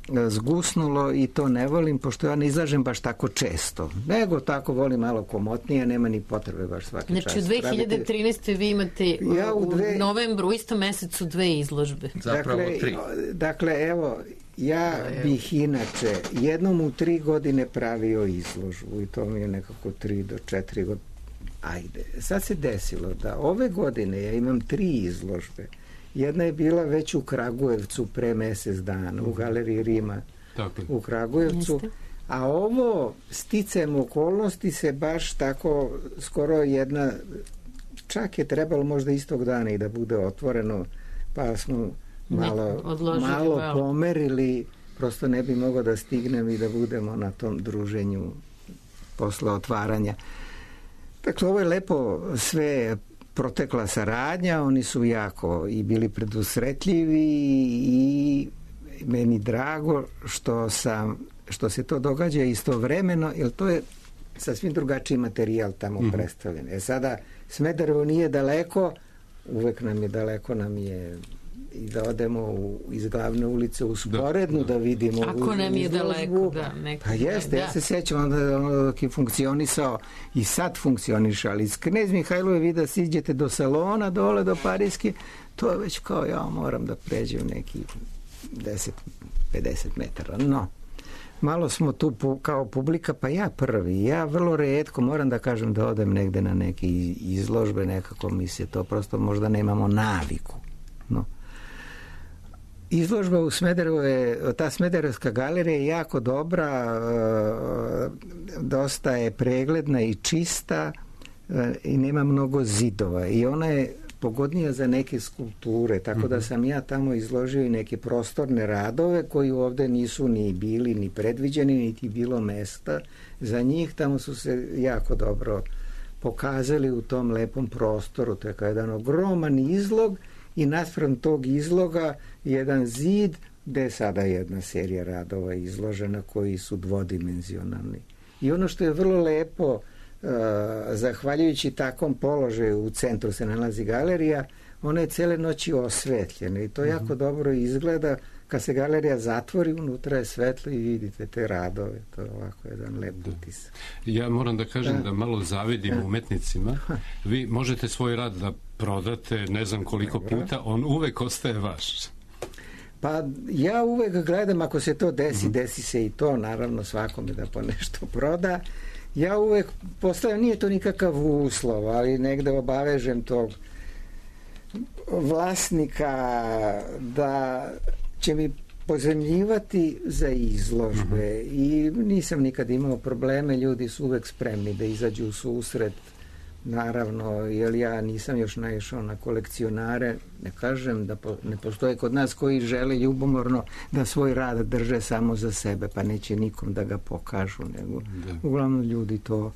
zgusnulo i to ne volim, pošto ja ne izlažem baš tako često. Nego tako volim malo komotnije, nema ni potrebe baš svaki čas. Znači u dve hiljade trinaeste. vi imate ja u, dve... u novembru, u istom mesecu, dve izložbe. Zapravo dakle, tri. Dakle, evo, ja da, bih inače jednom u tri godine pravio izložbu i to mi je nekako tri do četiri godine. Ajde, sad se desilo da ove godine ja imam tri izložbe. Jedna je bila već u Kragujevcu pre mesec dana, u Galeriji Rima tako. U Kragujevcu, Jeste. A ovo sticajem okolnosti se baš tako skoro jedna, čak je trebalo možda istog dana i da bude otvoreno, pa smo malo, malo pomerili, prosto ne bi mogao da stignem i da budemo na tom druženju posle otvaranja. Dakle, ovo je lepo sve protekla saradnja, oni su jako i bili predusretljivi i meni drago što sam, što se to događa istovremeno, jer to je sasvim drugačiji materijal tamo mm-hmm. predstavljen. E sada, Smederevo nije daleko, uvek nam je daleko, nam je i da odemo u, iz glavne ulice u Sporednu, da, da. da vidimo ako nam je daleko, da. Neko, pa jeste, da. ja se sjećam onda ono dok je funkcionisao i sad funkcioniše, ali iz Knez Mihajlove vi da siđete do salona, dole do Parijske, to je već kao ja moram da pređem neki deset pedeset metara, no malo smo tu pu, kao publika, pa ja prvi, ja vrlo retko moram da kažem da odem negde na neke izložbe, nekako mi se to prosto možda nemamo naviku, no. Izložba u Smederevu je, ta Smederevska galerija je jako dobra, dosta je pregledna i čista i nema mnogo zidova i ona je pogodnija za neke skulpture, tako da sam ja tamo izložio i neke prostorne radove koji ovde nisu ni bili ni predviđeni, niti bilo mesta za njih, tamo su se jako dobro pokazali u tom lepom prostoru, to je kao jedan ogroman izlog i naspram tog izloga jedan zid gde je sada jedna serija radova izložena koji su dvodimenzionalni. I ono što je vrlo lepo, uh, zahvaljujući takvom položaju u centru se nalazi galerija, ona je cele noći osvetljena i to mm-hmm. jako dobro izgleda. Kad se galerija zatvori, unutra je svetlo i vidite te radove. To je ovako jedan lep utisak. Ja moram da kažem da, da malo zavidim da. umetnicima. Vi možete svoj rad da prodate ne znam koliko Dobro. puta, on uvek ostaje vaš. Pa ja uvek gledam, ako se to desi, mm-hmm. desi se i to, naravno svakome da po nešto proda. Ja uvek postavljam, nije to nikakav uslov, ali negde obavežem tog vlasnika da će mi pozemljivati za izložbe mm-hmm. i nisam nikad imao probleme, ljudi su uvek spremni da izađu u susret, naravno, jer ja nisam još naišao na kolekcionare, ne kažem da po, ne postoje kod nas koji žele ljubomorno da svoj rad drže samo za sebe, pa neće nikom da ga pokažu, nego da. uglavnom ljudi to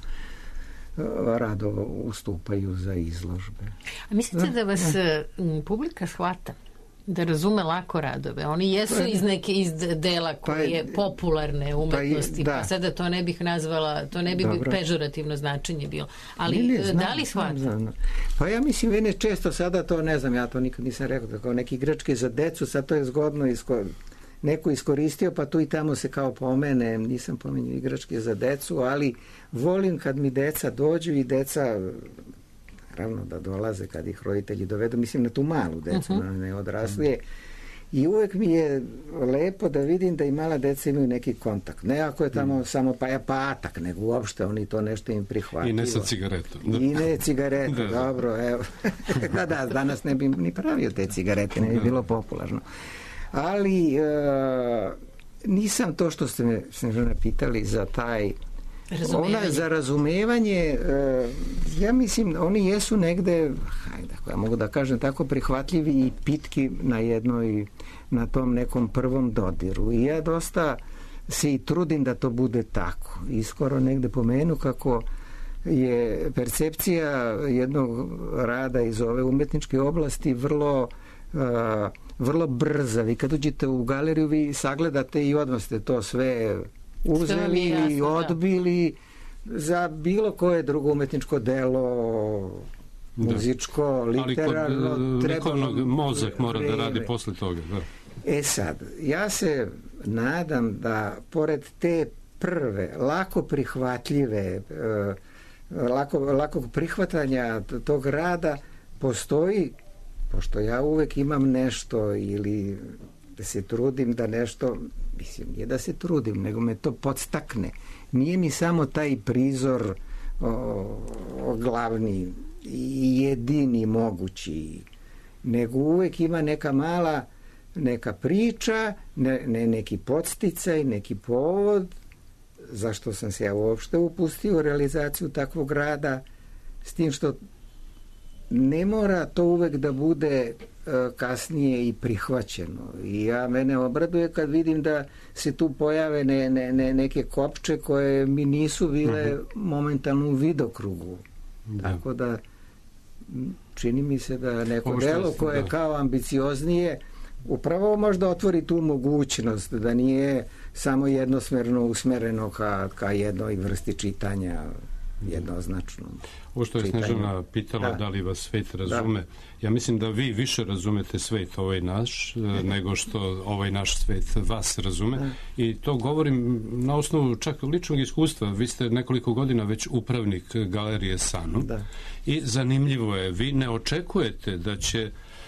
rado ustupaju za izložbe. A mislite da vas da. publika shvata? Da razume lako radove. Oni jesu pa, iz neke iz dela koje je popularne umetnosti, pa, pa sada to ne bih nazvala, to ne bi Dobro. pežorativno značenje bilo. Ali ne, ne, znam, da li shvata? Znam, znam. Pa ja mislim, mene često sada to, ne znam, ja to nikad nisam rekao, kao neki igračke za decu, sad to je zgodno isko, neko iskoristio, pa tu i tamo se kao pomene, nisam pomenio igračke za decu, ali volim kad mi deca dođu i deca naravno da dolaze kad ih roditelji dovedu, mislim na tu malu decu, uh-huh. na ne odraslije. I uvek mi je lepo da vidim da i mala deca imaju neki kontakt. Ne ako je tamo mm. samo pa je patak, nego uopšte oni to nešto im prihvatilo. I ne sa cigaretom. Da. I ne cigarete, da, da. Dobro, evo. da, da, danas ne bi ni pravio te cigarete, ne bi bilo popularno. Ali uh, nisam to što ste me Snežana pitali za taj Ona za razumevanje, ja mislim, oni jesu negde, hajde, ako ja mogu da kažem tako, prihvatljivi i pitki na jednoj, na tom nekom prvom dodiru. I ja dosta se i trudim da to bude tako. I skoro negde pomenu kako je percepcija jednog rada iz ove umetničke oblasti vrlo vrlo brza. Vi kad uđete u galeriju, vi sagledate i odmah ste to sve uzeli i odbili da. za bilo koje drugo umetničko delo, muzičko, da. literarno. Ali kod likovnog mozak mora vreme. da radi posle toga. Da. E sad, ja se nadam da pored te prve, lako prihvatljive, lako, lako prihvatanja tog rada postoji, pošto ja uvek imam nešto ili da se trudim da nešto, mislim, nije da se trudim, nego me to podstakne. Nije mi samo taj prizor o, o glavni i jedini mogući, nego uvek ima neka mala, neka priča, ne, ne, neki podsticaj, neki povod zašto sam se ja uopšte upustio u realizaciju takvog rada, s tim što ne mora to uvek da bude kasnije i prihvaćeno. I ja, mene obraduje kad vidim da se tu pojave ne, ne, ne, neke kopče koje mi nisu bile uh-huh. momentalno u vidokrugu. Da. Tako da čini mi se da neko delo koje je kao ambicioznije upravo možda otvori tu mogućnost da nije samo jednosmerno usmereno ka, ka jednoj vrsti čitanja jednoznačno. Ovo što je Snežana pitala da. da li vas svet razume, da. ja mislim da vi više razumete svet ovaj naš nego što ovaj naš svet vas razume da. i to govorim na osnovu čak ličnog iskustva. Vi ste nekoliko godina već upravnik galerije Sano da. i zanimljivo je, vi ne očekujete da će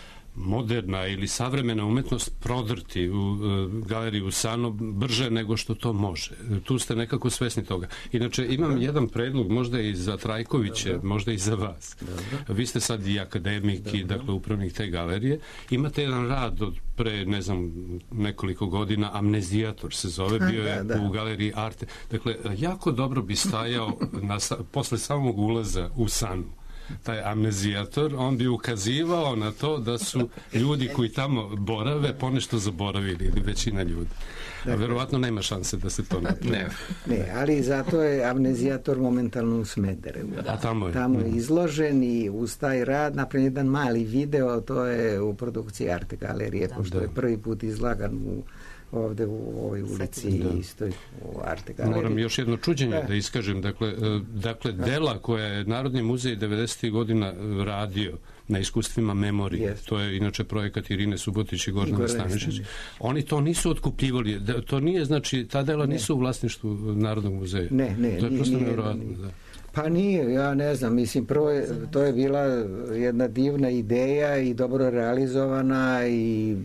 moderna ili savremena umetnost prodrti u uh, galeriju Sano brže nego što to može. Tu ste nekako svesni toga. Inače, imam Dobro. jedan predlog, možda i za Trajkoviće, Dobro. možda i za vas. Dobro. Vi ste sad i akademik Dobro. i dakle upravnik te galerije. Imate jedan rad od pre, ne znam, nekoliko godina, Amnezijator se zove, bio je da, da. u galeriji Arte. Dakle, jako dobro bi stajao na, posle samog ulaza u Sanu. Taj amnezijator, on bi ukazivao na to da su ljudi koji tamo borave ponešto zaboravili ili većina ljudi. A verovatno nema šanse da se to napravi. Ne. ne, ali zato je amnezijator momentalno u Smederevu. Da. Tamo je. Tamo je izložen i uz taj rad napravljen jedan mali video, to je u produkciji Arte galerije, da. pošto da. je prvi put izlagan u ovde u ovoj ulici da. istoj u Arte galeriji. Moram još jedno čuđenje da, da iskažem. Dakle, dakle dela koja je Narodni muzej devedesetih godina radio na iskustvima memorije, yes. to je inače projekat Irine Subotić i Gordana Stanišić, oni to nisu otkupljivali. To nije, znači, ta dela ne. nisu u vlasništvu Narodnog muzeja. Ne, ne. To je prosto nevjerojatno. Da. Pa nije, ja ne znam, mislim, prvo je, to je bila jedna divna ideja i dobro realizovana i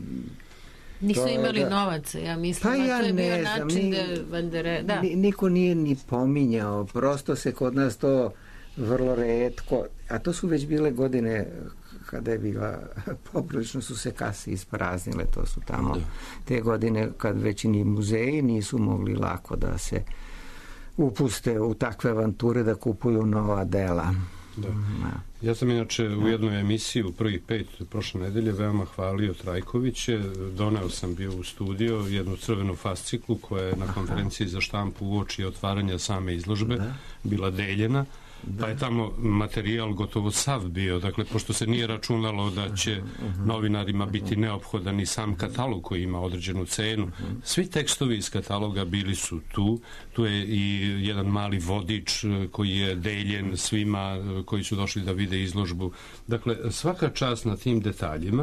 nisu imali da. novaca, ja mislim, pa ja to je bio ne način znam, da vendere, da. Niko nije ni pominjao, prosto se kod nas to vrlo retko, a to su već bile godine kada je bila, poprilično su se kase ispraznile, to su tamo da. te godine kad već ni muzeji nisu mogli lako da se upuste u takve avanture da kupuju nova dela. Da. Ja sam inače u jednoj emisiji u prvih pet prošle nedelje veoma hvalio Trajkoviće. Doneo sam bio u studio jednu crvenu fasciklu koja je na konferenciji za štampu uoči otvaranja same izložbe da. bila deljena. Da. Pa je tamo materijal gotovo sav bio, dakle, pošto se nije računalo da će novinarima biti neophodan i sam katalog koji ima određenu cenu. Svi tekstovi iz kataloga bili su tu, tu je i jedan mali vodič koji je deljen svima koji su došli da vide izložbu. Dakle, svaka čast na tim detaljima.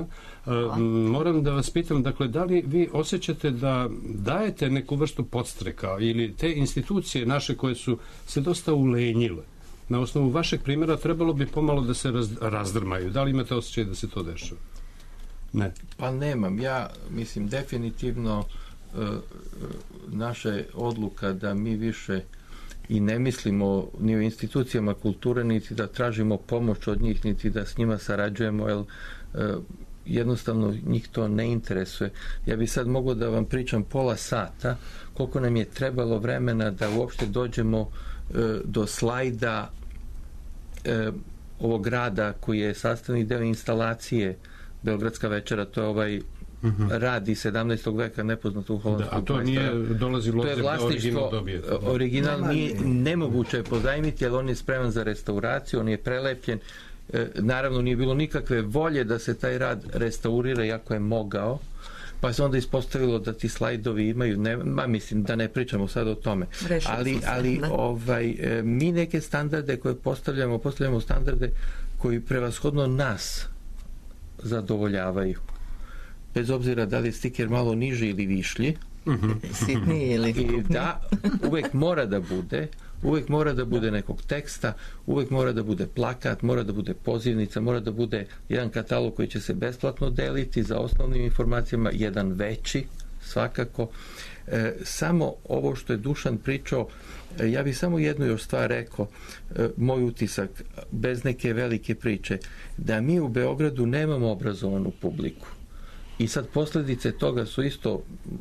Moram da vas pitam, dakle, da li vi osjećate da dajete neku vrstu podstreka ili te institucije naše koje su se dosta ulenjile? Na osnovu vašeg primjera trebalo bi pomalo da se raz, razdrmaju. Da li imate osjećaj da se to dešava? Ne. Pa nemam. Ja mislim definitivno e, naša je odluka da mi više i ne mislimo ni o institucijama kulture, niti da tražimo pomoć od njih, niti da s njima sarađujemo, jer e, jednostavno njih to ne interesuje. Ja bi sad mogao da vam pričam pola sata koliko nam je trebalo vremena da uopšte dođemo do slajda e, ovog rada koji je sastavni deo instalacije Beogradska večera, to je ovaj uh-huh. rad iz sedamnaestog veka nepoznato u holandskog da, a to majstora. Nije dolazilo to je vlasništvo, original, original nije, nemoguće je pozajmiti, jer on je spreman za restauraciju, on je prelepljen, e, naravno nije bilo nikakve volje da se taj rad restaurira, iako je mogao, pa se onda ispostavilo da ti slajdovi imaju, ne, ma mislim da ne pričamo sad o tome, Rešao ali, ali ovaj, e, mi neke standarde koje postavljamo, postavljamo standarde koji prevashodno nas zadovoljavaju. bez obzira da li je stiker malo niži ili višlji, sitniji ili i da uvek mora da bude uvek mora da bude nekog teksta, uvek mora da bude plakat, mora da bude pozivnica, mora da bude jedan katalog koji će se besplatno deliti za osnovnim informacijama, jedan veći svakako. E, samo ovo što je Dušan pričao, e, ja bih samo jednu još stvar rekao, e, moj utisak, bez neke velike priče, da mi u Beogradu nemamo obrazovanu publiku. I sad posljedice toga su isto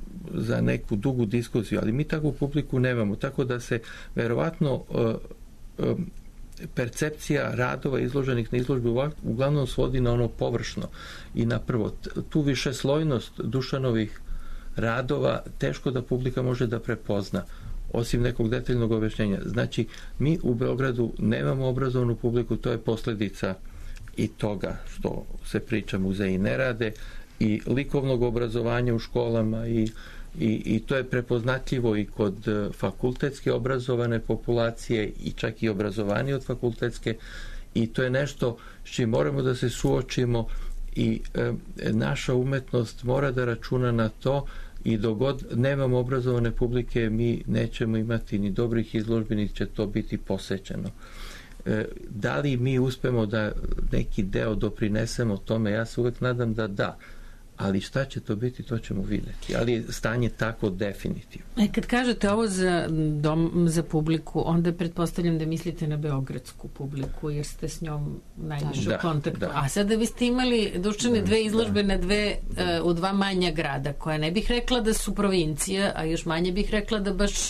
za neku dugu diskusiju, ali mi takvu publiku nemamo, tako da se verovatno uh, um, percepcija radova izloženih na izložbi uglavnom svodi na ono površno i na prvo. Tu višeslojnost Dušanovih radova teško da publika može da prepozna, osim nekog detaljnog objašnjenja. Znači, mi u Beogradu nemamo obrazovanu publiku, to je posljedica i toga što se priča muzeji ne rade, i likovnog obrazovanja u školama i, i, i to je prepoznatljivo i kod fakultetske obrazovane populacije i čak i obrazovanje od fakultetske, i to je nešto s čim moramo da se suočimo i e, naša umetnost mora da računa na to, i dok god nemamo obrazovane publike mi nećemo imati ni dobrih izložbi, ni će to biti posećeno. E, da li mi uspemo da neki deo doprinesemo tome, ja se uvek nadam da da, ali šta će to biti, to ćemo vidjeti. Ali je stanje tako definitivno. E, kad kažete ovo za dom, za publiku, onda pretpostavljam da mislite na beogradsku publiku, jer ste s njom najviše u kontaktu. Da. A sada vi ste imali, Dušane, dve izložbe da. na dve, uh, u dva manja grada, koja ne bih rekla da su provincija, a još manje bih rekla da baš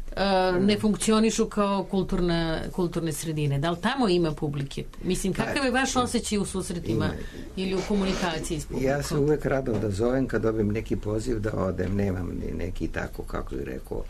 Uh, ne funkcionišu kao kulturna, kulturne sredine. Da li tamo ima publike? Mislim, kakav je vaš osjećaj u susretima ima. Ili u komunikaciji s publikom? Ja se uvek rado da zovem kad dobijem neki poziv da odem, nemam ni neki tako, kako bih rekao,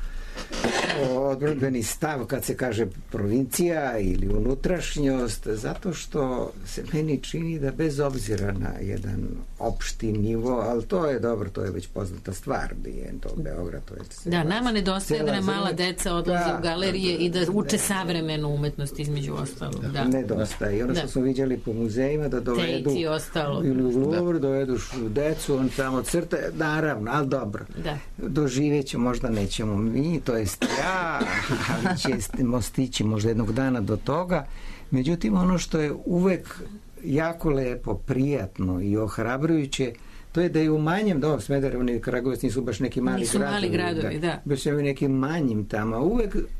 odbrodbeni stav kad se kaže provincija ili unutrašnjost, zato što se meni čini da bez obzira na jedan opšti nivo, ali to je dobro, to je već poznata stvar, da je to Beograd, to je da, nama nedostaje da mala deca odlaze da, u galerije da, da, i da uče da, savremenu umetnost između ostalog. Da. Nedostaje. I ono što da. smo vidjeli po muzejima da dovedu ili u Louvre, da. dovedu decu, on tamo crta, naravno, ali dobro. Da. Doživećemo, možda nećemo mi, to jest ja, ali ćemo stići možda jednog dana do toga. Međutim, ono što je uvek jako lepo, prijatno i ohrabrujuće, to je da je u manjem, da, Smederevo i Kragujevac nisu baš neki mali nisu gradovi. Nisu mali gradovi, da. da. Baš je u nekim manjim tamo. Uvek e,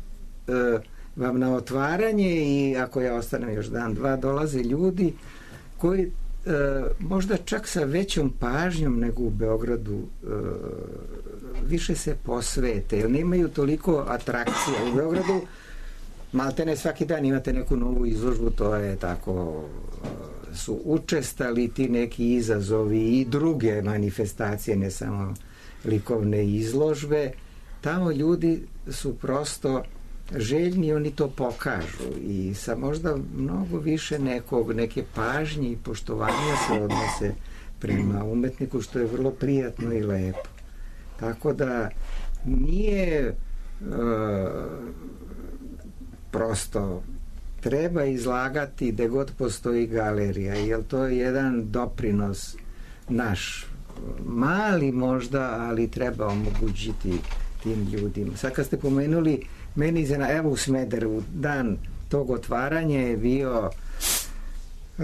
vam na otvaranje, i ako ja ostanem još dan, dva, dolaze ljudi koji e, možda čak sa većom pažnjom nego u Beogradu e, više se posvete, jer nemaju toliko atrakcija. U Beogradu maltene svaki dan imate neku novu izložbu, to je tako, su učestali ti neki izazovi i druge manifestacije, ne samo likovne izložbe. Tamo ljudi su prosto željni, oni to pokažu i sa možda mnogo više nekog, neke pažnje i poštovanja se odnose prema umetniku, što je vrlo prijatno i lepo. Tako da nije uh, prosto treba izlagati gde god postoji galerija, jer to je jedan doprinos naš, mali možda, ali treba omogućiti tim ljudima. Sad kad ste pomenuli, meni za, evo u Smederevu, dan tog otvaranja je bio uh,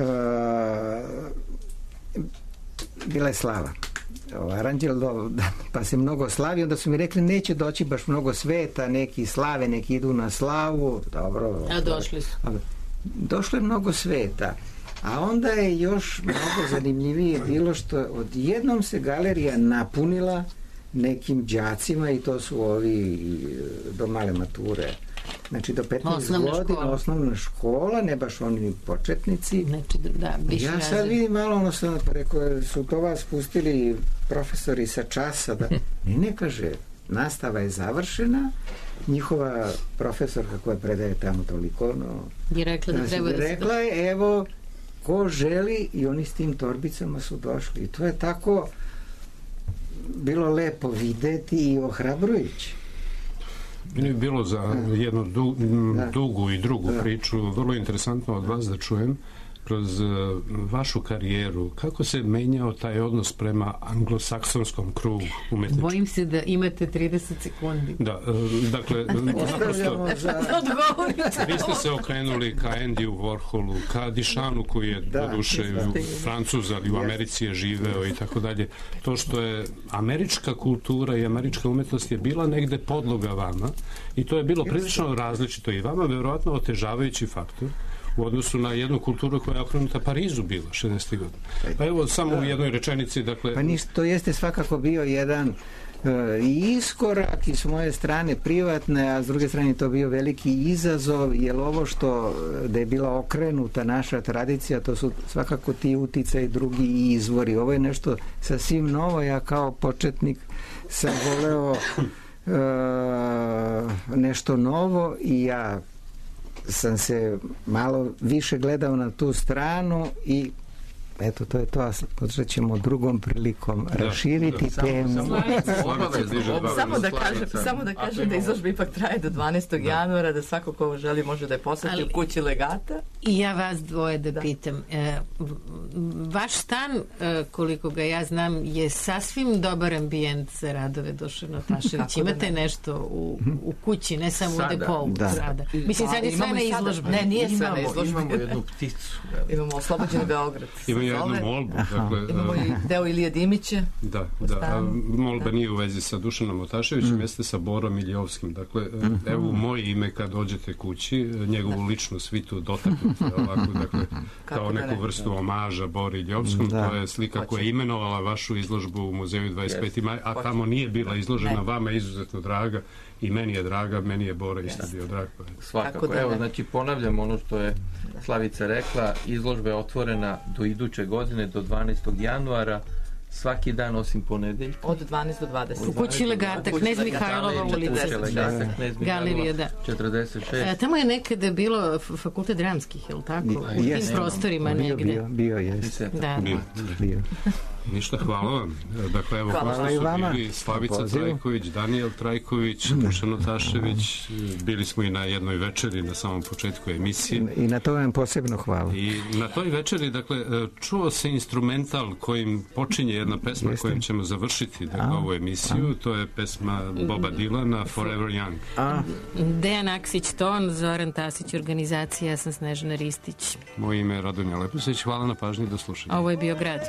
bila je slava. Aranđelo, pa se mnogo slavi, onda su mi rekli neće doći baš mnogo sveta, neki slave, neki idu na slavu, dobro. A došli su. Došlo je mnogo sveta, a onda je još mnogo zanimljivije bilo što odjednom se galerija napunila nekim đacima, i to su ovi do male mature, znači do petnaest osnovna godina škola. Osnovna škola, ne baš oni početnici. Znači, da, ja sad razred. Vidim malo ono sam rekao, su to vas pustili profesori sa časa, da ne, ne kaže, nastava je završena, njihova profesorka koja predaje tamo toliko, no, je rekla da, da treba da se rekla je, evo, ko želi, i oni s tim torbicama su došli, i to je tako bilo lepo videti i ohrabrujuće. Meni je bilo za jednu du, dugu i drugu da. priču vrlo interesantno od vas da čujem kroz vašu karijeru, kako se menjao taj odnos prema anglosaksonskom krugu umetničkom? Bojim se da imate trideset sekundi. Da, dakle, naprosto, vi ste se okrenuli ka Andyju Warholu, ka Dišanu koji je do duše Francuz, ali u Americi je živeo i tako dalje. To što je američka kultura i američka umetnost je bila negde podloga vama i to je bilo prilično različito i vama verovatno otežavajući faktor u odnosu na jednu kulturu koja je okrenuta Parizu bila šezdesetih godina. Pa evo samo u jednoj rečenici, dakle... Pa ništa, to jeste svakako bio jedan uh, iskorak i s moje strane privatne, a s druge strane to bio veliki izazov, jer ovo što da je bila okrenuta naša tradicija, to su svakako ti uticaji, drugi izvori. Ovo je nešto sasvim novo, ja kao početnik sam voleo uh, nešto novo i ja sam se malo više gledao na tu stranu i eto, to je to, a počet ćemo drugom prilikom da, raširiti da. temu. Samo da kažem, samo da, kažem da izložba ipak traje do dvanaestog Da. januara, da svako ko želi može da je poseti u kući Legata. I ja vas dvoje da, da. pitam. E, vaš stan, e, koliko ga ja znam, je sasvim dobar ambijent za radove Dušana Taševića. Imate da nešto u, u kući, ne samo sada. U depou da. Sada. Mislim, sad je sve na izložbi. Ne, nije sve na izložbi. Imamo jednu pticu. Imamo oslobođeni Beograd. Imamo jednu molbu. Dakle, imamo i deo Ilije Dimića. Da, da. Molba nije u vezi sa Dušanom Otaševićem, mm. jeste sa Borom Iljovskim. Dakle, mm. evo u moje ime kad dođete kući, njegovu ličnu svitu dotaknuti ovako, dakle, kao neku vrstu omaža Bori Iljovskom. Da. To je slika koja je imenovala vašu izložbu u Muzeju dvadeset peti maj, a tamo nije bila izložena, vama je izuzetno draga i meni je draga, meni je Bora isto bio drag. Svakako, evo, znači ponavljam ono što je Slavica rekla, izložba je otvorena do iduće godine, do dvanaestog januara, svaki dan osim ponedeljka. Od dvanaest do dvadeset. U kući Legata, Knez Mihajlova ulica. Galerija, da. četrdeset šest. E, tamo je nekada bilo fakultet dramskih, je li tako? U tim prostorima negde. Bio, bio, jeste. Da, bio. bio. Ništa, hvala vam. Dakle, evo, ko što su bili Slavica Pozivu. Trajković, Danijel Trajković, Dušan Otašević, bili smo i na jednoj večeri na samom početku emisije. I na to vam posebno hvala. I na toj večeri, dakle, čuo se instrumental kojim počinje jedna pesma Jeste. Kojim ćemo završiti dakle, ovu emisiju. A. To je pesma Boba Dilana, Forever Young. A. Dejan Aksić, ton, Zoran Tasić, organizacija, ja sam Snežana Ristić. Moje ime je Radonja Leposić, hvala na pažnji, do slušanja. Ovo je bio Grad.